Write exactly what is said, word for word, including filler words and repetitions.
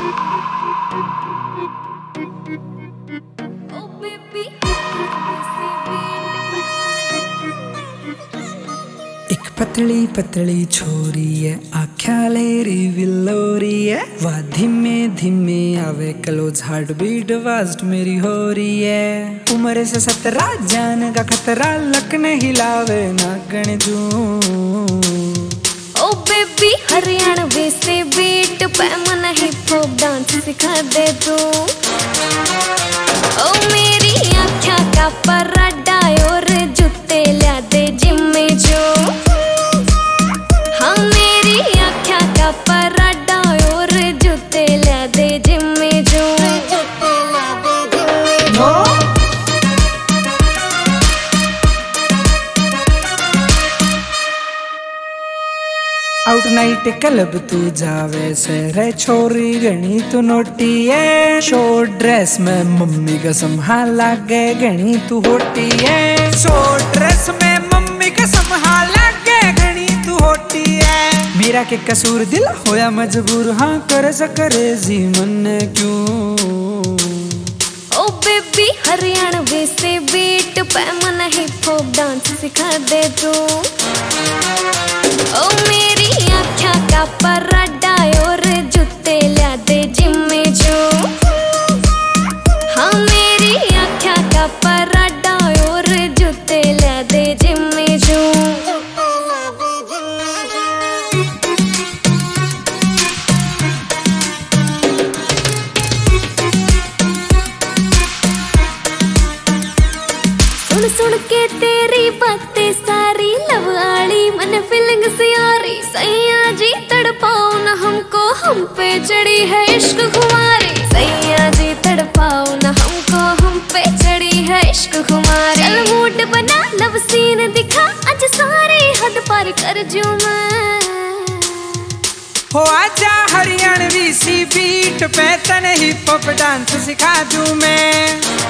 एक पतली पतली छोरी है, आख्या लेरी विलोरी है, वा धीमे धीमे आवे क्लोज, हार्ट बीट फास्ट मेरी हो रही है। उम्र से सतरा जान का खतरा, लक ने हिलावे नागण जू। ओ बेबी हरियाणवी से बीट पे मन हिप हॉप डांस सिखा दे तू। ओ मेरी आँखा का पराठा और जूते ला दे जिम में जो। हाँ मेरी आँखा का पराठा और जूते ला दे जिम में जो। जूते ला दे जिम में जो। आउट नाइट क्लब तू जावे से रे छोरी गणी तू नोटी है। शॉर्ट ड्रेस में मम्मी कसम हाँ लागे गणी तू होटी है। शॉर्ट ड्रेस में मम्मी कसम हाँ लागे गणी तू होटी है। मेरा के कसूर दिल होया मजबूर, हाँ कर सकरे जी मन क्यों। ओ बेबी हरियाणवी से बीट पे मन हिप हॉप डांस सिखा दे तू। ओ मेरी आँखा का पराठा और जूते ला दे जिम में जो। हाँ मेरी आँखा का पराठा और जूते ला दे जिम में जो। सुन सुन के तेरी बातें सारी लव आली मन फीलिंग सियारी। सैया जी तड़पाओ न हमको, हम पे चढ़ी है इश्क खुमारी। सैया जी तड़पाओ न हमको, हम पे चढ़ी है इश्क खुमारी। चल मूड बना लव सीन दिखा, आज सारी हद पार कर जूं मैं। हो आजा हरियाणवी सी बीट पे तने हिप हॉप डांस सिखा दूं मैं।